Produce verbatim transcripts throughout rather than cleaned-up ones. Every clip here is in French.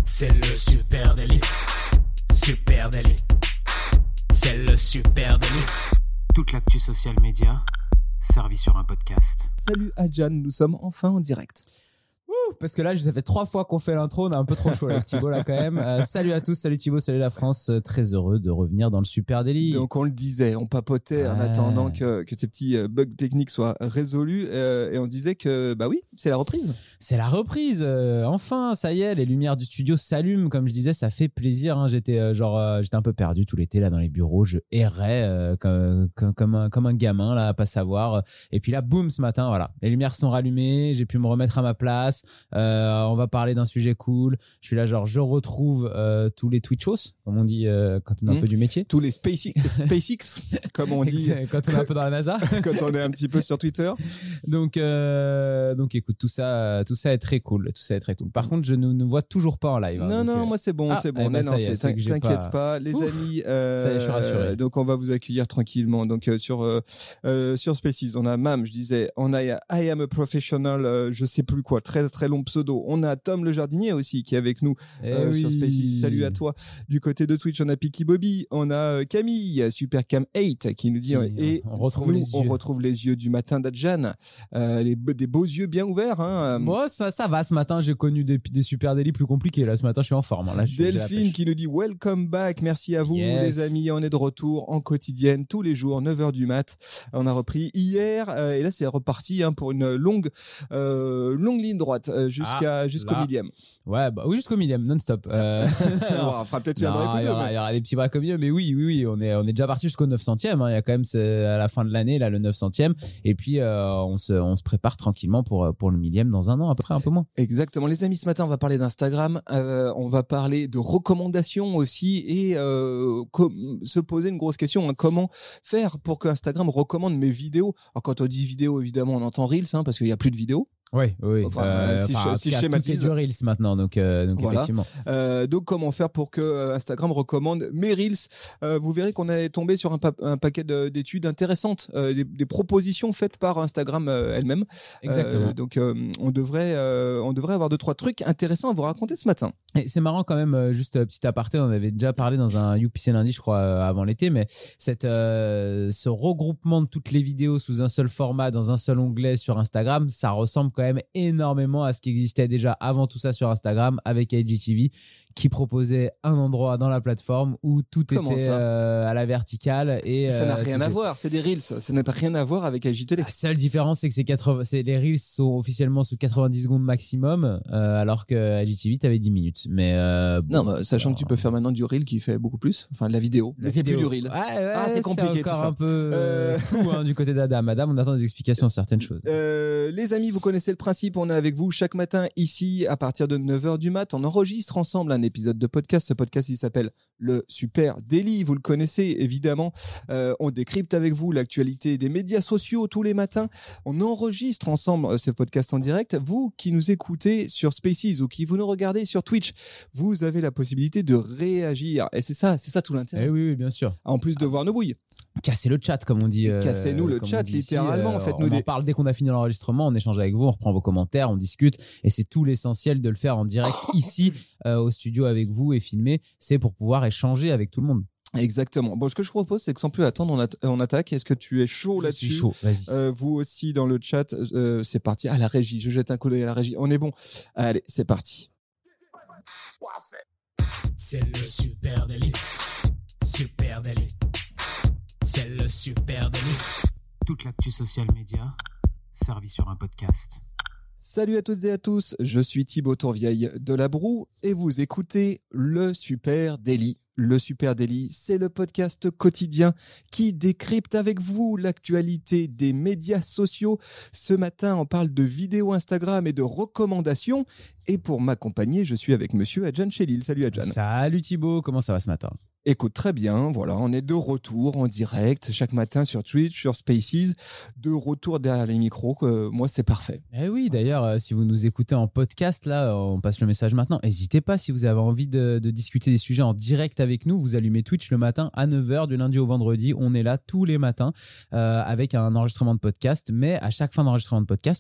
C'est le Super Daily. Super Daily. C'est le Super Daily. Toute l'actu social média servie sur un podcast. Salut Adjan, nous sommes enfin en direct. Ouh, parce que là, ça fait trois fois qu'on fait l'intro, on a un peu trop chaud avec Thibaut là quand même. Euh, salut à tous, salut Thibaut, salut la France. Euh, très heureux de revenir dans le Super Daily. Donc on le disait, on papotait ouais. en attendant que, que ces petits bugs techniques soient résolus euh, et on se disait que bah oui, c'est la reprise. C'est la reprise, euh, enfin, ça y est, les lumières du studio s'allument. Comme je disais, ça fait plaisir. Hein. J'étais euh, genre, euh, j'étais un peu perdu tout l'été là dans les bureaux. Je errais euh, comme, comme, comme, un, comme un gamin là, à pas savoir. Et puis là, boum, ce matin, voilà, les lumières sont rallumées. J'ai pu me remettre à ma place. Euh, on va parler d'un sujet cool. Je suis là, genre, je retrouve euh, tous les Twitchos, comme on dit euh, quand on est un mmh. peu du métier. Tous les SpaceX, SpaceX comme on dit. Quand on est un peu dans la NASA. Quand on est un petit peu sur Twitter. Donc, euh, donc écoute, tout ça, tout ça est très cool. Tout ça est très cool. Par contre, je ne nous vois toujours pas en live. Hein, non, donc, non, euh... moi c'est bon, ah, c'est bon. Eh ben, non, non, est, c'est, t'inquiète pas. pas. Les Ouf, amis, euh, ça y est, je suis rassuré. Donc on va vous accueillir tranquillement. Donc euh, sur euh, euh, sur Spaces, on a Mam, je disais, on a I am a professional, euh, je sais plus quoi, très très long pseudo. On a Tom le jardinier aussi qui est avec nous euh, oui. sur Spaces. Salut à toi. Du côté de Twitch, on a Picky Bobby, on a euh, Camille, Supercam huit qui nous dit qui, et on retrouve nous, les yeux. on retrouve les yeux du matin d'Adjan, euh, les, des beaux yeux bien ouverts. Hein. Moi, ça, ça va. Ce matin, j'ai connu des, des super délits plus compliqués. Là, ce matin, je suis en forme. Là, je, Delphine qui nous dit welcome back. Merci à vous, yes. les amis. On est de retour en quotidienne tous les jours, neuf heures du mat. On a repris hier euh, et là, c'est reparti hein, pour une longue, euh, longue ligne droite euh, jusqu'à ah, jusqu'au là. millième. Ouais, bah oui, jusqu'au millième, non-stop. Euh... on fera peut-être un break ou deux. Il y, aura, il y aura des petits breaks au milieu, mais oui, oui, oui, on est, on est déjà parti jusqu'au neuf centième. Hein. Il y a quand même à la fin de l'année là le neuf centième, et puis euh, on se, on se prépare tranquillement pour pour le millième dans un an à peu près, un peu moins. Exactement, les amis. Ce matin, on va parler d'Instagram, euh, on va parler de recommandations aussi et euh, com- se poser une grosse question hein, comment faire pour que Instagram recommande mes vidéos. Alors quand on dit vidéo, évidemment, on entend Reels hein, parce qu'il y a plus de vidéos. Oui, oui. Enfin, euh, si enfin, je, si je schématise. Tout est du Reels maintenant, donc, euh, donc voilà. effectivement. Euh, donc, comment faire pour que Instagram recommande mes Reels euh, Vous verrez qu'on est tombé sur un, pa- un paquet de, d'études intéressantes, euh, des, des propositions faites par Instagram euh, elle-même. Exactement. Euh, donc, euh, on devrait, euh, on devrait avoir deux trois trucs intéressants à vous raconter ce matin. Et c'est marrant quand même, euh, juste euh, petit aparté, on en avait déjà parlé dans un You P C lundi, je crois, euh, avant l'été, mais cette, euh, ce regroupement de toutes les vidéos sous un seul format, dans un seul onglet sur Instagram, ça ressemble quand même énormément à ce qui existait déjà avant tout ça sur Instagram avec I G T V qui proposait un endroit dans la plateforme où tout Comment était euh, à la verticale et ça n'a euh, rien à est... voir, c'est des Reels, ça n'a pas rien à voir avec I G T V. La seule différence c'est que c'est quatre-vingts, c'est, les Reels sont officiellement sous quatre-vingt-dix secondes maximum euh, alors que I G T V t'avais dix minutes mais euh, bon, non mais sachant alors... que tu peux faire maintenant du Reel qui fait beaucoup plus, enfin de la vidéo, la mais c'est vidéo. Plus du Reel. Ouais, ouais, ah c'est compliqué c'est encore tout ça. un peu euh... fou hein, du côté d'Adam. Adam on attend des explications sur certaines choses. Euh, les amis, vous connaissez le principe, on est avec vous chaque matin ici à partir de neuf heures du mat, on enregistre ensemble un épisode de podcast. Ce podcast il s'appelle le Super Daily, vous le connaissez évidemment. Euh, on décrypte avec vous l'actualité des médias sociaux tous les matins. On enregistre ensemble ce podcast en direct. Vous qui nous écoutez sur Spaces ou qui vous nous regardez sur Twitch, vous avez la possibilité de réagir. Et c'est ça, c'est ça tout l'intérêt. Eh oui, oui, bien sûr. En plus de voir nos bouilles. Casser le chat, comme on dit. Euh, Cassez-nous le chat, littéralement. Ici, euh, faites-nous on des... en parle dès qu'on a fini l'enregistrement, on échange avec vous, on reprend vos commentaires, on discute. Et c'est tout l'essentiel de le faire en direct ici, euh, au studio avec vous et filmer. C'est pour pouvoir échanger avec tout le monde. Exactement. Bon, ce que je propose, c'est que sans plus attendre, on, at- on attaque. Est-ce que tu es chaud je là-dessus ? Je suis chaud, vas-y. Euh, vous aussi dans le chat, euh, c'est parti. Ah, la régie, je jette un coup d'œil à la régie. On est bon. Allez, c'est parti. C'est le Super Daily. Super Daily. C'est le Super Daily. Toute l'actu social média servie sur un podcast. Salut à toutes et à tous, je suis Thibaut Tourvieille de La Broue et vous écoutez le Super Daily. Le Super Daily, c'est le podcast quotidien qui décrypte avec vous l'actualité des médias sociaux. Ce matin, on parle de vidéos Instagram et de recommandations. Et pour m'accompagner, je suis avec monsieur Adjan Chélil. Salut Adjan. Salut Thibaut, comment ça va ce matin ? Écoute, très bien, voilà, on est de retour en direct chaque matin sur Twitch, sur Spaces, de retour derrière les micros, euh, moi c'est parfait. Eh oui, d'ailleurs, euh, si vous nous écoutez en podcast, là, on passe le message maintenant, n'hésitez pas si vous avez envie de, de discuter des sujets en direct avec nous, vous allumez Twitch le matin à neuf heures du lundi au vendredi, on est là tous les matins euh, avec un enregistrement de podcast, mais à chaque fin d'enregistrement de podcast,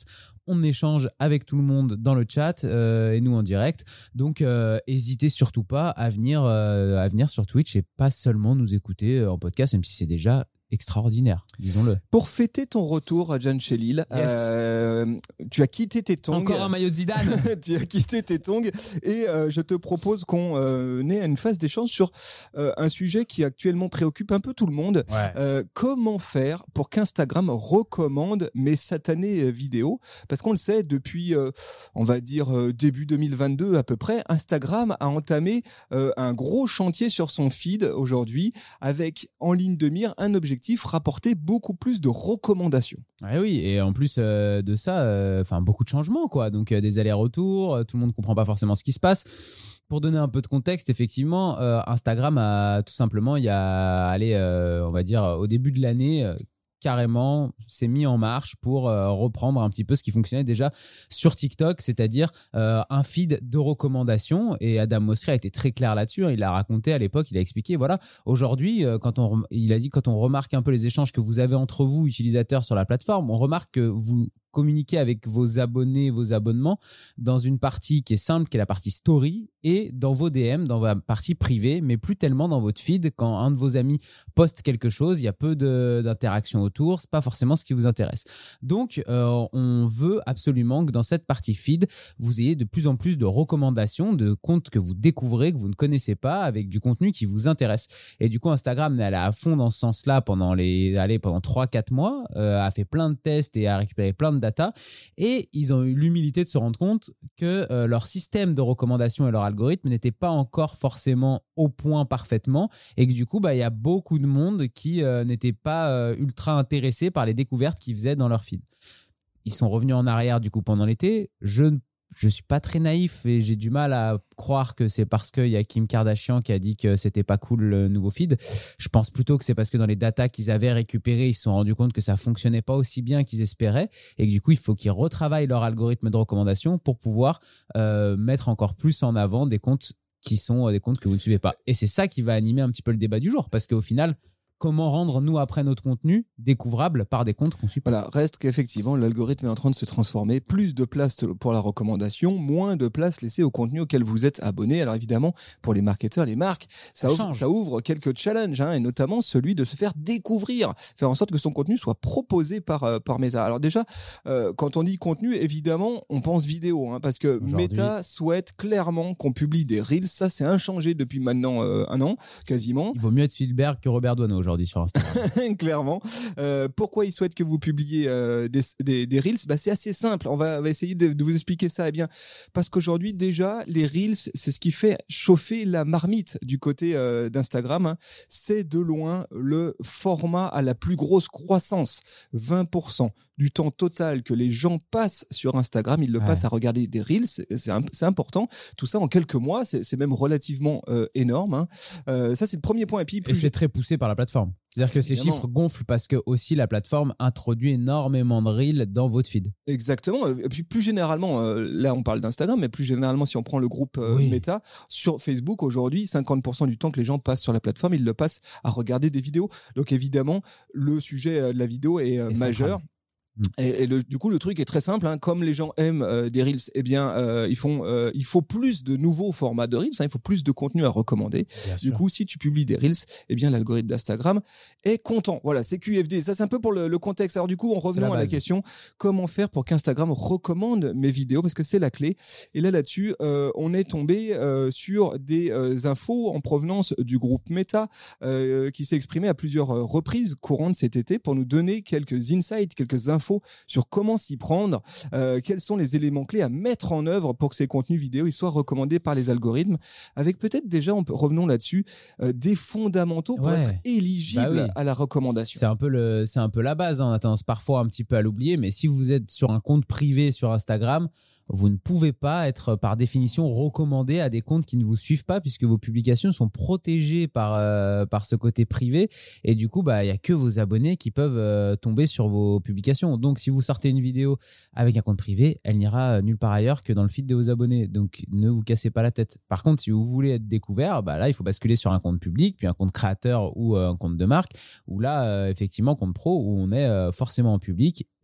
on échange avec tout le monde dans le chat euh, et nous en direct. Donc, euh, n'hésitez surtout pas à venir, euh, à venir sur Twitch et pas seulement nous écouter en podcast, même si c'est déjà extraordinaire, disons-le. Pour fêter ton retour à John Chelil, yes. euh, tu as quitté tes tongs. Encore un maillot de Zidane. Tu as quitté tes tongs et euh, je te propose qu'on euh, ait une phase d'échange sur euh, un sujet qui actuellement préoccupe un peu tout le monde. Ouais. Euh, comment faire pour qu'Instagram recommande mes satanées vidéos ? Parce qu'on le sait, depuis, euh, on va dire, euh, début deux mille vingt-deux à peu près, Instagram a entamé euh, un gros chantier sur son feed aujourd'hui avec en ligne de mire un objectif rapporter beaucoup plus de recommandations. Ah oui, et en plus euh, de ça, enfin euh, beaucoup de changements, quoi. Donc euh, des allers-retours, euh, tout le monde ne comprend pas forcément ce qui se passe. Pour donner un peu de contexte, effectivement, euh, Instagram a tout simplement, il y a, allez, euh, on va dire, au début de l'année, euh, carrément s'est mis en marche pour euh, reprendre un petit peu ce qui fonctionnait déjà sur TikTok, c'est-à-dire euh, un feed de recommandations. Et Adam Mosseri a été très clair là-dessus. Hein. Il a raconté à l'époque, il a expliqué, voilà, aujourd'hui, euh, quand on, il a dit quand on remarque un peu les échanges que vous avez entre vous, utilisateurs sur la plateforme, on remarque que vous communiquer avec vos abonnés, vos abonnements dans une partie qui est simple, qui est la partie story, et dans vos D M, dans la partie privée, mais plus tellement dans votre feed. Quand un de vos amis poste quelque chose, il y a peu de, d'interaction autour, c'est pas forcément ce qui vous intéresse. Donc, euh, on veut absolument que dans cette partie feed, vous ayez de plus en plus de recommandations, de comptes que vous découvrez, que vous ne connaissez pas, avec du contenu qui vous intéresse. Et du coup, Instagram est allé à fond dans ce sens-là pendant les, allez, pendant trois quatre mois, euh, a fait plein de tests et a récupéré plein de data, et ils ont eu l'humilité de se rendre compte que euh, leur système de recommandation et leur algorithme n'était pas encore forcément au point parfaitement, et que du coup, bah, y a beaucoup de monde qui euh, n'était pas euh, ultra intéressé par les découvertes qu'ils faisaient dans leur feed. Ils sont revenus en arrière du coup pendant l'été. Je ne Je suis pas très naïf et j'ai du mal à croire que c'est parce qu'il y a Kim Kardashian qui a dit que c'était pas cool le nouveau feed. Je pense plutôt que c'est parce que dans les datas qu'ils avaient récupérées, ils se sont rendus compte que ça fonctionnait pas aussi bien qu'ils espéraient, et que du coup, il faut qu'ils retravaillent leur algorithme de recommandation pour pouvoir euh, mettre encore plus en avant des comptes qui sont des comptes que vous ne suivez pas. Et c'est ça qui va animer un petit peu le débat du jour, parce qu'au final, comment rendre, nous, après, notre contenu découvrable par des comptes qu'on suit pas. Voilà, reste qu'effectivement, l'algorithme est en train de se transformer. Plus de place pour la recommandation, moins de place laissée au contenu auquel vous êtes abonné. Alors évidemment, pour les marketeurs, les marques, ça, ça, ouvre, ça ouvre quelques challenges, hein, et notamment celui de se faire découvrir, faire en sorte que son contenu soit proposé par, euh, par Meta. Alors déjà, euh, quand on dit contenu, évidemment, on pense vidéo, hein, parce que Meta souhaite clairement qu'on publie des Reels. Ça, c'est inchangé depuis maintenant euh, un an, quasiment. Il vaut mieux être Spielberg que Robert Doisneau aujourd'hui sur Instagram. Clairement. Euh, pourquoi ils souhaitent que vous publiez euh, des, des, des Reels ? Bah, c'est assez simple. On va, on va essayer de, de vous expliquer ça. Eh bien, parce qu'aujourd'hui, déjà, les Reels, c'est ce qui fait chauffer la marmite du côté euh, d'Instagram. Hein. C'est de loin le format à la plus grosse croissance. vingt pour cent du temps total que les gens passent sur Instagram, ils le ouais. passent à regarder des Reels. C'est, c'est important. Tout ça en quelques mois, c'est, c'est même relativement euh, énorme. Hein. Euh, ça, c'est le premier point. Et puis, plus et c'est très poussé par la plateforme. C'est-à-dire que ces chiffres gonflent parce que aussi la plateforme introduit énormément de Reels dans votre feed. Exactement. Et puis plus généralement, euh, là on parle d'Instagram, mais plus généralement si on prend le groupe euh, oui. Meta, sur Facebook aujourd'hui, cinquante pour cent du temps que les gens passent sur la plateforme, ils le passent à regarder des vidéos. Donc évidemment, le sujet de la vidéo est euh, majeur. Et, et le, du coup, le truc est très simple. Hein. Comme les gens aiment euh, des Reels, eh bien, euh, ils font, euh, il faut plus de nouveaux formats de Reels. Hein. Il faut plus de contenu à recommander. Bien du sûr. coup, si tu publies des Reels, eh bien, l'algorithme d'Instagram est content. Voilà, c'est Q F D. Ça, c'est un peu pour le, le contexte. Alors, du coup, en revenant la à la question, comment faire pour qu'Instagram recommande mes vidéos ? Parce que c'est la clé. Et là, là-dessus, euh, on est tombé euh, sur des euh, infos en provenance du groupe Meta euh, qui s'est exprimé à plusieurs reprises courant de cet été pour nous donner quelques insights, quelques infos sur comment s'y prendre, euh, quels sont les éléments clés à mettre en œuvre pour que ces contenus vidéo ils soient recommandés par les algorithmes, avec peut-être déjà, on peut, revenons là-dessus, euh, des fondamentaux pour ouais. être éligible bah oui. à la recommandation. C'est un peu, le, c'est un peu la base, hein. On a tendance parfois un petit peu à l'oublier, mais si vous êtes sur un compte privé sur Instagram, vous ne pouvez pas être par définition recommandé à des comptes qui ne vous suivent pas, puisque vos publications sont protégées par, euh, par ce côté privé, et du coup bah, il n'y a que vos abonnés qui peuvent euh, tomber sur vos publications. Donc si vous sortez une vidéo avec un compte privé, elle n'ira nulle part ailleurs que dans le feed de vos abonnés, donc ne vous cassez pas la tête. Par contre, si vous voulez être découvert, bah là il faut basculer sur un compte public, puis un compte créateur ou euh, un compte de marque, ou là euh, effectivement compte pro où on est euh, forcément en public,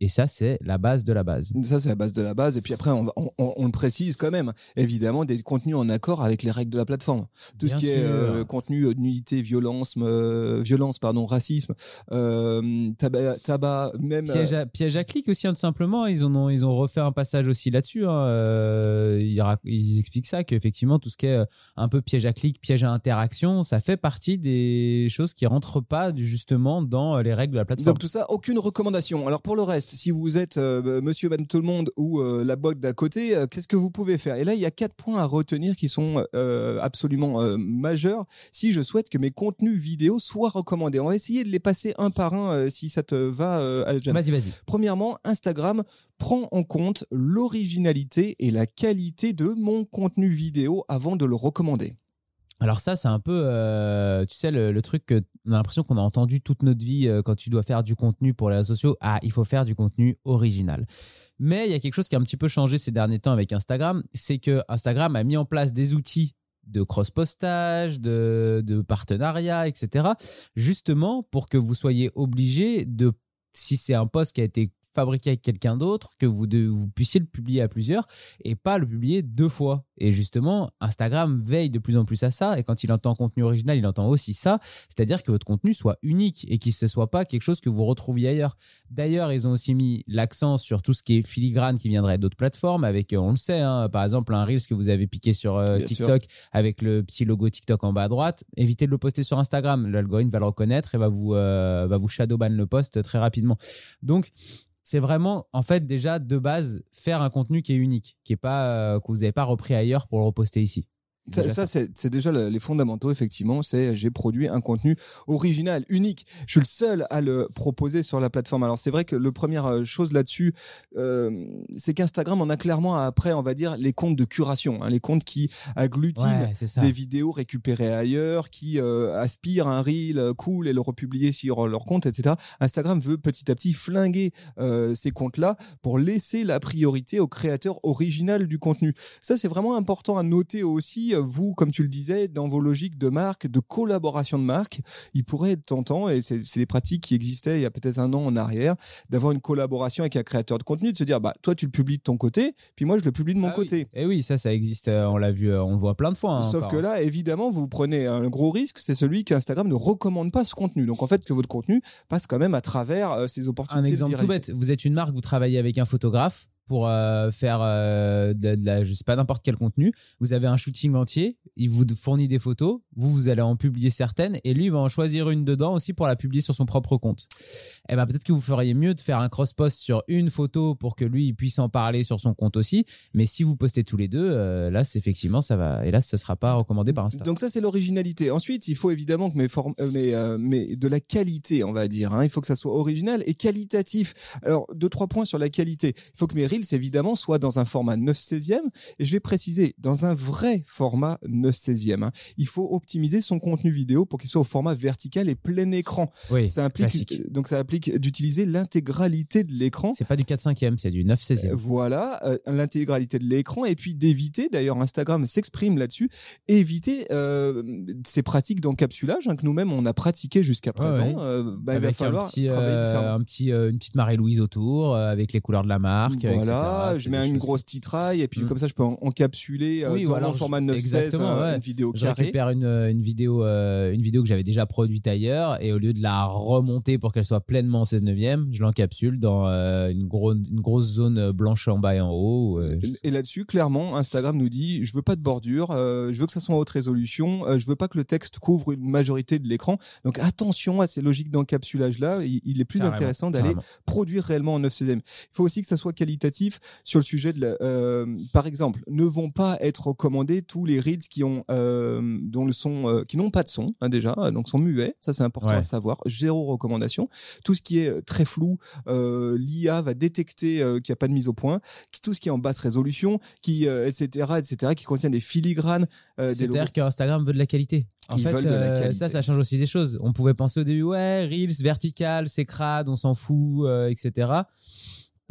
Et ça, c'est la base de la base. Ça, c'est la base de la base. Et puis après, on, va, on, on, on le précise quand même. Évidemment, des contenus en accord avec les règles de la plateforme. Tout Bien ce qui sûr. est euh, contenu de nudité, violence, euh, violence, pardon, racisme, euh, tabac, tabac, même piège à, piège à clic aussi, hein, tout simplement. Ils ont ils ont refait un passage aussi là-dessus. Hein. Euh, ils, ils expliquent ça, qu'effectivement tout ce qui est un peu piège à clic, piège à interaction, ça fait partie des choses qui rentrent pas justement dans les règles de la plateforme. Donc tout ça, aucune recommandation. Alors pour le reste, si vous êtes euh, monsieur, madame tout le monde ou euh, la boîte d'à côté, euh, qu'est-ce que vous pouvez faire? Et là, il y a quatre points à retenir qui sont euh, absolument euh, majeurs si je souhaite que mes contenus vidéo soient recommandés. On va essayer de les passer un par un euh, si ça te va, euh, Aljan. Vas-y, vas-y. Premièrement, Instagram prend en compte l'originalité et la qualité de mon contenu vidéo avant de le recommander. Alors ça, c'est un peu, euh, tu sais, le, le truc que on a l'impression qu'on a entendu toute notre vie euh, quand tu dois faire du contenu pour les réseaux sociaux. Ah, il faut faire du contenu original. Mais il y a quelque chose qui a un petit peu changé ces derniers temps avec Instagram, c'est que Instagram a mis en place des outils de cross-postage, de, de partenariat, et cetera, justement pour que vous soyez obligé de, si c'est un post qui a été fabriqué avec quelqu'un d'autre, que vous, de, vous puissiez le publier à plusieurs et pas le publier deux fois. Et justement, Instagram veille de plus en plus à ça. Et quand il entend contenu original, il entend aussi ça. C'est-à-dire que votre contenu soit unique et qu'il ne soit pas quelque chose que vous retrouviez ailleurs. D'ailleurs, ils ont aussi mis l'accent sur tout ce qui est filigrane qui viendrait d'autres plateformes avec, on le sait, hein, par exemple, un Reels que vous avez piqué sur euh, TikTok sûr. Avec le petit logo TikTok en bas à droite. Évitez de le poster sur Instagram. L'algorithme va le reconnaître et va vous, euh, va vous shadowban le post très rapidement. Donc, c'est vraiment, en fait, déjà, de base, faire un contenu qui est unique, qui est pas, euh, que vous n'avez pas repris ailleurs pour le reposter ici. Ça, ça, ça. C'est, c'est déjà les fondamentaux, effectivement. C'est j'ai produit un contenu original, unique. Je suis le seul à le proposer sur la plateforme. Alors, c'est vrai que la première chose là-dessus, euh, c'est qu'Instagram en a clairement après, on va dire, les comptes de curation, hein, les comptes qui agglutinent ouais, des vidéos récupérées ailleurs, qui euh, aspirent un reel cool et le republier sur leur compte, et cetera. Instagram veut petit à petit flinguer euh, ces comptes-là pour laisser la priorité au créateur original du contenu. Ça, c'est vraiment important à noter aussi. Vous, comme tu le disais, dans vos logiques de marque, de collaboration de marque, il pourrait être tentant, et c'est, c'est des pratiques qui existaient il y a peut-être un an en arrière, d'avoir une collaboration avec un créateur de contenu, de se dire, bah, toi, tu le publies de ton côté, puis moi, je le publie de mon ah côté. Oui. Et oui, ça, ça existe, on l'a vu, on le voit plein de fois. Hein, Sauf encore. que là, évidemment, vous prenez un gros risque, c'est celui qu'Instagram ne recommande pas ce contenu. Donc, en fait, que votre contenu passe quand même à travers euh, ces opportunités. Un exemple tout bête, vous êtes une marque, vous travaillez avec un photographe, pour euh, faire euh, de, de la, je sais pas, n'importe quel contenu. Vous avez un shooting entier, il vous fournit des photos, vous, vous allez en publier certaines et lui, il va en choisir une dedans aussi pour la publier sur son propre compte. Eh ben, peut-être que vous feriez mieux de faire un cross-post sur une photo pour que lui, il puisse en parler sur son compte aussi. Mais si vous postez tous les deux, euh, là, c'est effectivement, ça va, hélas, ça sera pas recommandé par Insta. Donc ça, c'est l'originalité. Ensuite, il faut évidemment que mes formes, euh, mes, euh, mes, de la qualité, on va dire, hein. Il faut que ça soit original et qualitatif. Alors, deux, trois points sur la qualité. Il faut que mes Reels, évidemment, soient dans un format neuf seizième, et je vais préciser, dans un vrai format neuf seizième. Hein. Il faut optimiser son contenu vidéo pour qu'il soit au format vertical et plein écran. Oui, ça implique, classique. Donc ça implique d'utiliser l'intégralité de l'écran. C'est pas du quatre cinquième, c'est du neuf seizième. Euh, voilà, euh, l'intégralité de l'écran, et puis d'éviter, d'ailleurs Instagram s'exprime là-dessus, éviter euh, ces pratiques d'encapsulage hein, que nous-mêmes on a pratiqué jusqu'à présent. Ouais, ouais. Euh, bah, avec il va falloir un petit, travailler euh, différemment. un petit, euh, une petite Marie-Louise autour, euh, avec les couleurs de la marque. Voilà, et cetera. je mets une grosse titraille et puis mmh. comme ça je peux en- encapsuler euh, oui, dans alors mon format neuf seize exactement, euh, ouais. une vidéo je carrée. récupère une, une, vidéo, euh, une vidéo que j'avais déjà produite ailleurs et au lieu de la remonter pour qu'elle soit pleinement en seize neuvième, je l'encapsule dans euh, une, gros, une grosse zone blanche en bas et en haut. Euh, et, et là-dessus, clairement, Instagram nous dit je veux pas de bordure, euh, je veux que ça soit en haute résolution, euh, je veux pas que le texte couvre une majorité de l'écran. Donc attention à ces logiques d'encapsulage-là, il, il est plus carrément, intéressant d'aller carrément. produire réellement en neuf seizième. Il faut aussi que ça soit qualitatif sur le sujet de la, euh, par exemple, ne vont pas être recommandés tous les reels qui ont euh, dont le son euh, qui n'ont pas de son hein, déjà, donc sont muets, ça c'est important ouais. à savoir, zéro recommandation. Tout ce qui est très flou, euh, l'I A va détecter euh, qu'il n'y a pas de mise au point, tout ce qui est en basse résolution, qui euh, et cetera et cetera qui contient des filigranes euh, c'est-à-dire qu'Instagram veut de la qualité. En Ils fait, veulent de la qualité. Euh, ça, ça change aussi des choses. On pouvait penser au début, ouais, Reels, vertical, c'est crade, on s'en fout, euh, et cetera.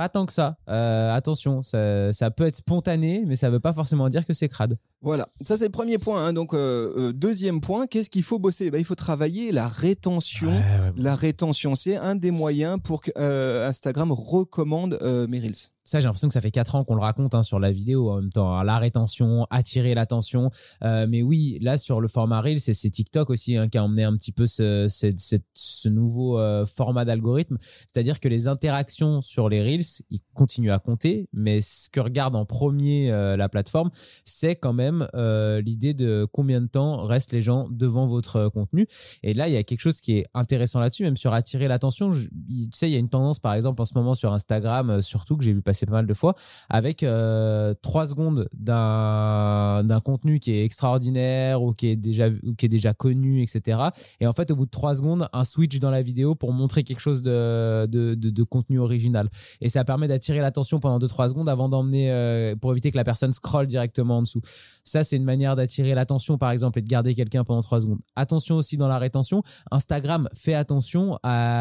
Pas tant que ça. Euh, attention, ça, ça peut être spontané, mais ça veut pas forcément dire que c'est crade. Voilà, ça c'est le premier point. Hein. Donc euh, euh, deuxième point, qu'est-ce qu'il faut bosser ? Ben, il faut travailler la rétention. Ouais, ouais, ouais. La rétention, c'est un des moyens pour que euh, Instagram recommande euh, mes Reels. Ça, j'ai l'impression que ça fait quatre ans qu'on le raconte hein, sur la vidéo en même temps. Hein, la rétention, attirer l'attention. Euh, mais oui, là, sur le format Reels, c'est, c'est TikTok aussi hein, qui a emmené un petit peu ce, ce, ce, ce nouveau euh, format d'algorithme. C'est-à-dire que les interactions sur les Reels, ils continuent à compter. Mais ce que regarde en premier euh, la plateforme, c'est quand même euh, l'idée de combien de temps restent les gens devant votre euh, contenu. Et là, il y a quelque chose qui est intéressant là-dessus, même sur attirer l'attention. Je, tu sais, il y a une tendance, par exemple, en ce moment sur Instagram, euh, surtout que j'ai vu passer pas mal de fois, avec euh, trois secondes d'un, d'un contenu qui est extraordinaire ou qui est, déjà, ou qui est déjà connu, et cetera. Et en fait, au bout de trois secondes, un switch dans la vidéo pour montrer quelque chose de, de, de, de contenu original. Et ça permet d'attirer l'attention pendant deux trois secondes avant d'emmener, euh, pour éviter que la personne scrolle directement en dessous. Ça, c'est une manière d'attirer l'attention, par exemple, et de garder quelqu'un pendant trois secondes. Attention aussi dans la rétention. Instagram fait attention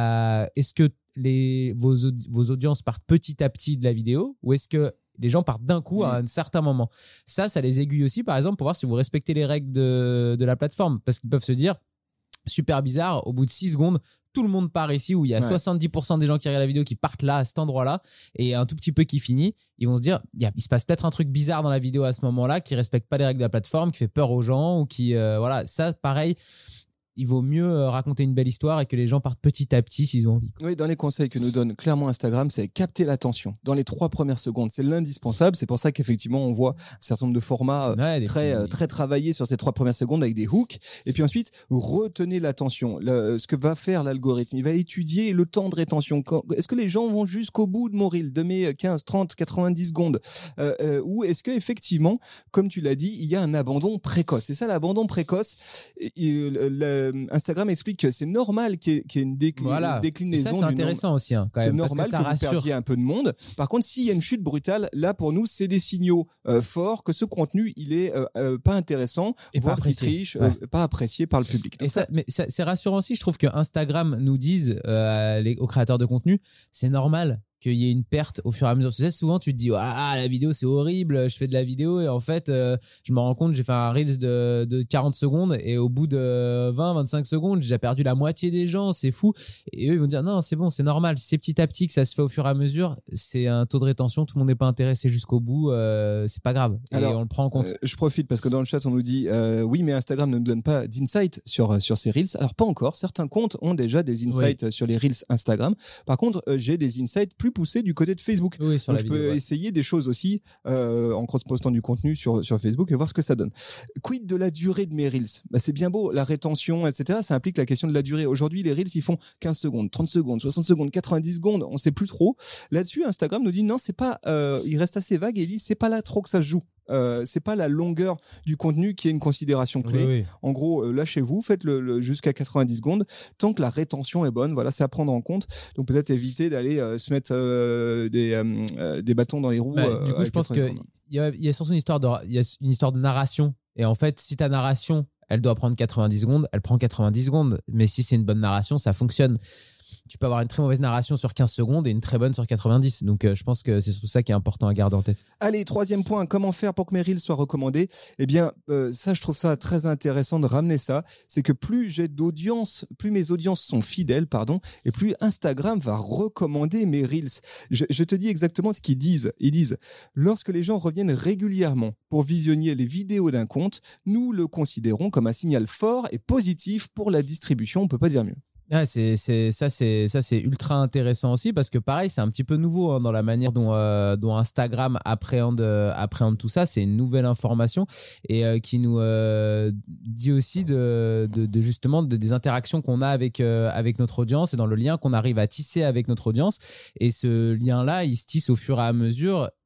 à est-ce que les, vos, vos audiences partent petit à petit de la vidéo ou est-ce que les gens partent d'un coup à un certain moment. Ça, ça les aiguille aussi, par exemple, pour voir si vous respectez les règles de, de la plateforme. Parce qu'ils peuvent se dire, super bizarre, au bout de six secondes, tout le monde part ici où il y a ouais. soixante-dix pour cent des gens qui regardent la vidéo qui partent là, à cet endroit-là, et un tout petit peu qui finit. Ils vont se dire, il, y a, il se passe peut-être un truc bizarre dans la vidéo à ce moment-là qui ne respecte pas les règles de la plateforme, qui fait peur aux gens ou qui, euh, voilà, ça, pareil. Il vaut mieux raconter une belle histoire et que les gens partent petit à petit s'ils ont envie. Oui, dans les conseils que nous donne clairement Instagram, c'est capter l'attention dans les trois premières secondes. C'est l'indispensable. C'est pour ça qu'effectivement, on voit un certain nombre de formats ouais, très, petits... très travaillés sur ces trois premières secondes avec des hooks. Et puis ensuite, retenez l'attention. Le, ce que va faire l'algorithme, il va étudier le temps de rétention. Est-ce que les gens vont jusqu'au bout de mon reel, de mes quinze, trente, quatre-vingt-dix secondes euh, euh, ou est-ce qu'effectivement, comme tu l'as dit, il y a un abandon précoce. C'est ça, l'abandon précoce. Et, le, Instagram explique que c'est normal qu'il y ait, qu'il y ait une, déclin, voilà. une déclinaison. Et ça, c'est intéressant nombre. Aussi. Hein, quand c'est même, normal parce que, ça que vous rassure. perdiez un peu de monde. Par contre, s'il y a une chute brutale, là, pour nous, c'est des signaux euh, forts que ce contenu, il est euh, euh, pas intéressant, et voire qu'il triche, ouais. euh, pas apprécié par le public. Donc, et ça, ça, mais ça, c'est rassurant aussi. Je trouve que Instagram nous dise euh, les, aux créateurs de contenu, c'est normal qu'il y ait une perte au fur et à mesure. Tu sais, souvent, tu te dis, ah, la vidéo, c'est horrible, je fais de la vidéo et en fait, euh, je me rends compte, j'ai fait un Reels de, de quarante secondes et au bout de vingt, vingt-cinq secondes, j'ai déjà perdu la moitié des gens, c'est fou. Et eux, ils vont dire, non, c'est bon, c'est normal. C'est petit à petit que ça se fait au fur et à mesure. C'est un taux de rétention, tout le monde n'est pas intéressé jusqu'au bout, euh, c'est pas grave. Et alors, on le prend en compte. Euh, je profite parce que dans le chat, on nous dit, euh, oui, mais Instagram ne nous donne pas d'insight sur, sur ces Reels. Alors, pas encore. Certains comptes ont déjà des insights oui. sur les Reels Instagram. Par contre, euh, j'ai des insights plus poussés du côté de Facebook. Oui, sur Donc, la je vidéo, peux ouais. essayer des choses aussi euh, en cross-postant du contenu sur, sur Facebook et voir ce que ça donne. Quid de la durée de mes Reels ? Bah, c'est bien beau, la rétention, et cetera. Ça implique la question de la durée. Aujourd'hui, les Reels, ils font quinze secondes, trente secondes, soixante secondes, quatre-vingt-dix secondes. On ne sait plus trop. Là-dessus, Instagram nous dit non, c'est pas. Euh, il reste assez vague et il dit c'est pas là trop que ça se joue. Euh, c'est pas la longueur du contenu qui est une considération clé. Oui, oui. En gros, euh, lâchez-vous, faites-le, le jusqu'à quatre-vingt-dix secondes, tant que la rétention est bonne. Voilà, c'est à prendre en compte. Donc peut-être éviter d'aller euh, se mettre euh, des, euh, des bâtons dans les roues. Bah, euh, du coup, je pense qu'il y a, y a surtout une histoire de, y a une histoire de narration. Et en fait, si ta narration, elle doit prendre quatre-vingt-dix secondes, elle prend quatre-vingt-dix secondes. Mais si c'est une bonne narration, ça fonctionne. Tu peux avoir une très mauvaise narration sur quinze secondes et une très bonne sur quatre-vingt-dix. Donc, euh, je pense que c'est surtout ça qui est important à garder en tête. Allez, troisième point, comment faire pour que mes Reels soient recommandés ? Eh bien, euh, ça, je trouve ça très intéressant de ramener ça. C'est que plus j'ai d'audience, plus mes audiences sont fidèles, pardon, et plus Instagram va recommander mes Reels. Je, je te dis exactement ce qu'ils disent. Ils disent, lorsque les gens reviennent régulièrement pour visionner les vidéos d'un compte, nous le considérons comme un signal fort et positif pour la distribution. On ne peut pas dire mieux. Ouais, c'est, c'est, ça, c'est, ça, c'est ultra intéressant aussi parce que pareil, c'est un petit peu nouveau hein, dans la manière dont, euh, dont Instagram appréhende, euh, appréhende tout ça. C'est une nouvelle information et euh, qui nous euh, dit aussi de, de, de justement de, des interactions qu'on a avec, euh, avec notre audience et dans le lien qu'on arrive à tisser avec notre audience. Et ce lien-là, il se tisse au fur et à mesure.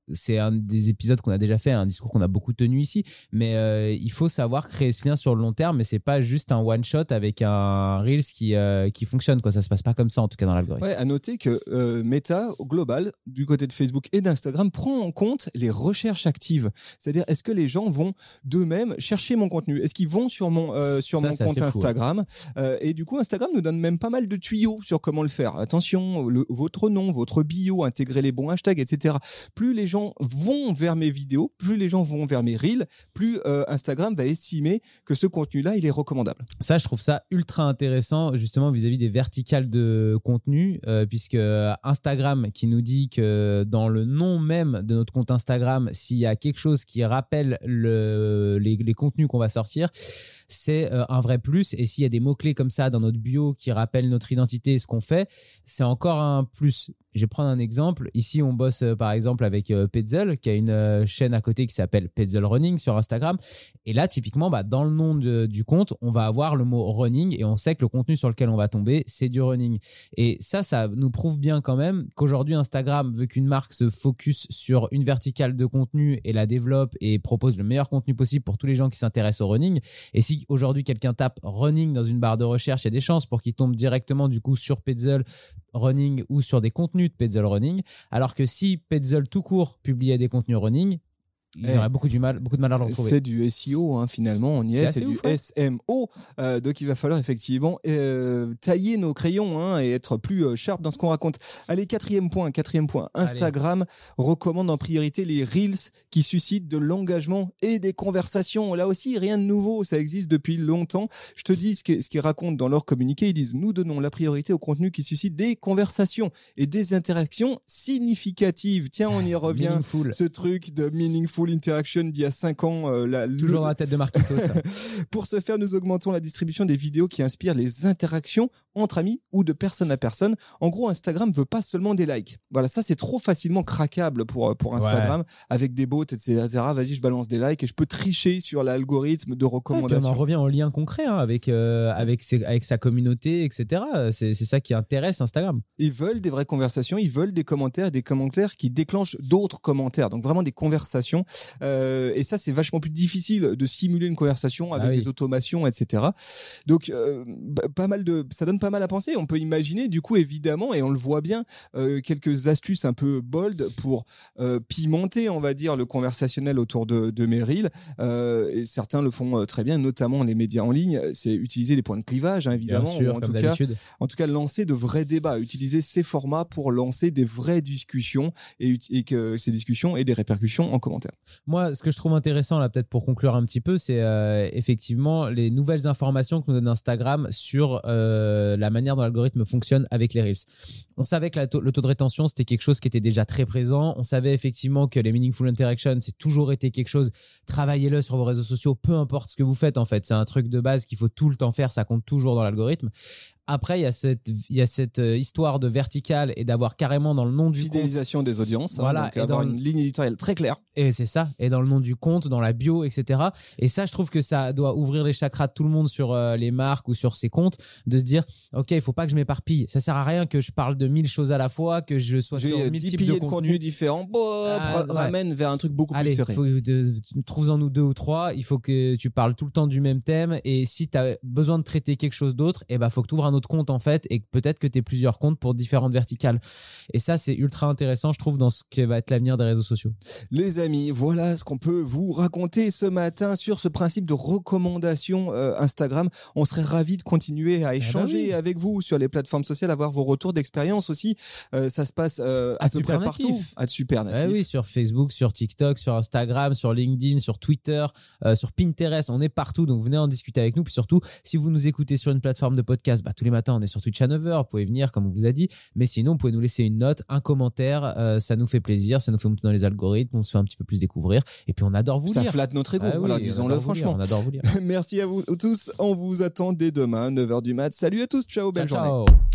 c'est un des épisodes qu'on a déjà fait, un discours qu'on a beaucoup tenu ici, mais euh, il faut savoir créer ce lien sur le long terme, mais c'est pas juste un one shot avec un Reels qui euh, qui fonctionne, quoi. Ça se passe pas comme ça en tout cas dans l'algorithme. Ouais, à noter que euh, Meta au global du côté de Facebook et d'Instagram prend en compte les recherches actives. C'est-à-dire, est-ce que les gens vont d'eux-mêmes chercher mon contenu? Est-ce qu'ils vont sur mon euh, sur Ça, mon c'est compte assez fou, Instagram? Ouais. euh, Et du coup, Instagram nous donne même pas mal de tuyaux sur comment le faire. Attention, le, votre nom, votre bio, intégrer les bons hashtags, et cetera. Plus les gens vont vers mes vidéos, plus les gens vont vers mes reels, plus euh, Instagram va estimer que ce contenu-là, il est recommandable. Ça, je trouve ça ultra intéressant justement vis-à-vis des verticales de contenu, euh, puisque Instagram qui nous dit que dans le nom même de notre compte Instagram, s'il y a quelque chose qui rappelle le, les, les contenus qu'on va sortir, c'est euh, un vrai plus. Et s'il y a des mots-clés comme ça dans notre bio qui rappellent notre identité et ce qu'on fait, c'est encore un plus. Je vais prendre un exemple. Ici, on bosse euh, par exemple avec euh, Petzl, qui a une euh, chaîne à côté qui s'appelle Petzl Running sur Instagram. Et là, typiquement, bah, dans le nom de, du compte, on va avoir le mot running et on sait que le contenu sur lequel on va tomber, c'est du running. Et ça, ça nous prouve bien quand même qu'aujourd'hui, Instagram veut qu'une marque se focus sur une verticale de contenu et la développe et propose le meilleur contenu possible pour tous les gens qui s'intéressent au running. Et si aujourd'hui, quelqu'un tape running dans une barre de recherche, il y a des chances pour qu'il tombe directement du coup sur Petzl Running ou sur des contenus de Petzl Running, alors que si Petzl tout court publiait des contenus running, ils hey, auraient beaucoup, du mal, beaucoup de mal à le retrouver. C'est du S E O, hein, finalement, on y est, c'est, c'est du ouf, hein. S M O. Euh, donc, il va falloir effectivement euh, tailler nos crayons hein, et être plus euh, sharp dans ce qu'on raconte. Allez, quatrième point, quatrième point. Instagram Allez. recommande en priorité les Reels qui suscitent de l'engagement et des conversations. Là aussi, rien de nouveau, ça existe depuis longtemps. Je te dis ce qu'ils, ce qu'ils racontent dans leur communiqué. Ils disent, nous donnons la priorité au contenu qui suscite des conversations et des interactions significatives. Tiens, on y revient. Meaningful. Ce truc de meaningful interaction d'il y a cinq ans. Euh, la, Toujours le... dans la tête de Marquito, ça. Pour ce faire, nous augmentons la distribution des vidéos qui inspirent les interactions entre amis ou de personne à personne. En gros, Instagram veut pas seulement des likes. Voilà, ça c'est trop facilement craquable pour, pour Instagram ouais. avec des bots, et cetera. Vas-y, je balance des likes et je peux tricher sur l'algorithme de recommandation. Ouais, on en revient au lien concret hein, avec, euh, avec, ses, avec sa communauté, et cetera. C'est, c'est ça qui intéresse Instagram. Ils veulent des vraies conversations, ils veulent des commentaires, des commentaires qui déclenchent d'autres commentaires. Donc vraiment des conversations. Euh, et ça, c'est vachement plus difficile de simuler une conversation avec ah oui. des automations, et cetera. Donc, euh, pas mal de, ça donne pas mal à penser. On peut imaginer, du coup, évidemment, et on le voit bien, euh, quelques astuces un peu bold pour euh, pimenter, on va dire, le conversationnel autour de, de mes reels. Euh, et certains le font euh, très bien, notamment les médias en ligne. C'est utiliser les points de clivage, hein, évidemment. Bien sûr, ou en comme tout d'habitude. Cas, en tout cas, lancer de vrais débats, utiliser ces formats pour lancer des vraies discussions et, et que ces discussions aient des répercussions en commentaire. Moi, ce que je trouve intéressant, là, peut-être pour conclure un petit peu, c'est euh, effectivement les nouvelles informations que nous donne Instagram sur euh, la manière dont l'algorithme fonctionne avec les Reels. On savait que la taux, le taux de rétention, c'était quelque chose qui était déjà très présent. On savait effectivement que les Meaningful Interactions, c'est toujours été quelque chose. Travaillez-le sur vos réseaux sociaux, peu importe ce que vous faites, en fait. C'est un truc de base qu'il faut tout le temps faire. Ça compte toujours dans l'algorithme. Après, il y a cette, il y a cette histoire de verticale et d'avoir carrément dans le nom du fidélisation compte, des audiences. Voilà, hein, donc et avoir dans une ligne éditoriale très claire. Et c'est ça. Et dans le nom du compte, dans la bio, et cetera. Et ça, je trouve que ça doit ouvrir les chakras de tout le monde sur euh, les marques ou sur ses comptes, de se dire, ok, il faut pas que je m'éparpille. Ça sert à rien que je parle de mille choses à la fois, que je sois J'ai sur mille types de, de contenu, contenu différents. Bon, ah, ramène ouais. vers un truc beaucoup Allez, plus serré. Trouve-en nous deux ou trois. Il faut que tu parles tout le temps du même thème. Et si tu as besoin de traiter quelque chose d'autre, eh ben, faut que tu ouvres un autre compte en fait. Et peut-être que tu aies plusieurs comptes pour différentes verticales. Et ça, c'est ultra intéressant, je trouve, dans ce qui va être l'avenir des réseaux sociaux. Les amis, voilà ce qu'on peut vous raconter ce matin sur ce principe de recommandation euh, Instagram. On serait ravis de continuer à échanger ah bah oui. avec vous sur les plateformes sociales, avoir vos retours d'expérience aussi. Euh, ça se passe euh, à, à peu près partout. À super natif. Ah oui, sur Facebook, sur TikTok, sur Instagram, sur LinkedIn, sur Twitter, euh, sur Pinterest. On est partout, donc venez en discuter avec nous. Puis surtout, si vous nous écoutez sur une plateforme de podcast, bah, tous les matins, on est sur Twitch à neuf heures. Vous pouvez venir, comme on vous a dit. Mais sinon, vous pouvez nous laisser une note, un commentaire. Euh, ça nous fait plaisir. Ça nous fait monter dans les algorithmes. On se fait un petit peu plus découvrir. Et puis, on adore vous ça lire. Ça flatte notre ego. Ah oui, voilà, disons-le franchement. Lire, on adore vous lire. Merci à vous tous. On vous attend dès demain, neuf heures du mat. Salut à tous. Ciao, belle ciao, journée. Ciao.